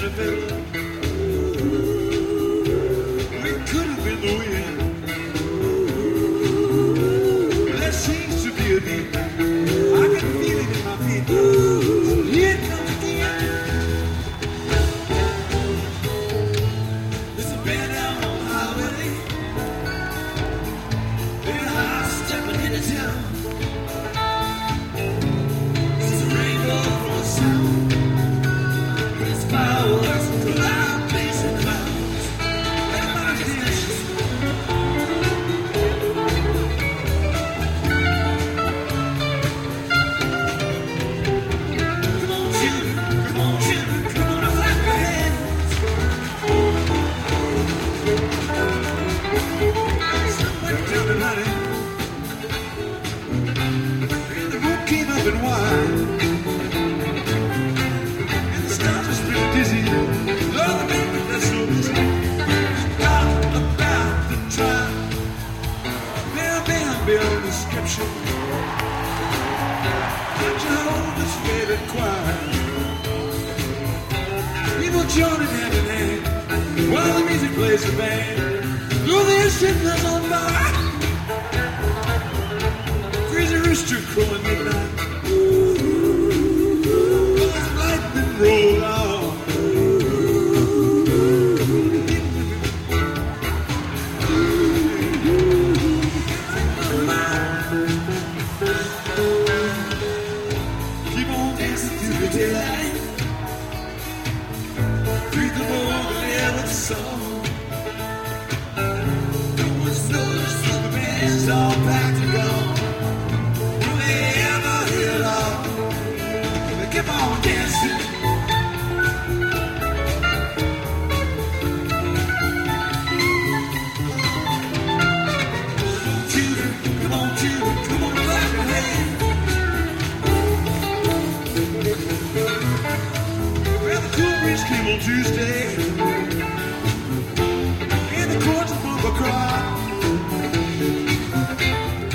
fiddle. We could have been the wind. There seems to be a beat. I can feel it in my feet. Here it comes again. There's a band down on the highway. They're high stepping into town. There's a rainbow from the sound. There's fireworks from loud bass and clouds. Everybody dances. Come on, children, come on, children, come on, and clap your hands. Sun went down tonight, and the moon came up and wide, and the stars were pretty dizzy. Lord, the baby, that's so busy. About to try. Bam, bam, bam, description. Got you hold this favorite choir. People joining hand in hand while the music plays the band. Though there's signals on fire. Crazy rooster crowing midnight. As lightning roll on. Keep on dancing through the daylight. Breathe the morning air with a song. No one's noticed the band's all packed and gone. Will they ever hear it all? They keep on dancing. Children, come on, children, come on, clap your hands. Well, the cool breeze came on Tuesday, and the chords of Bumba cry.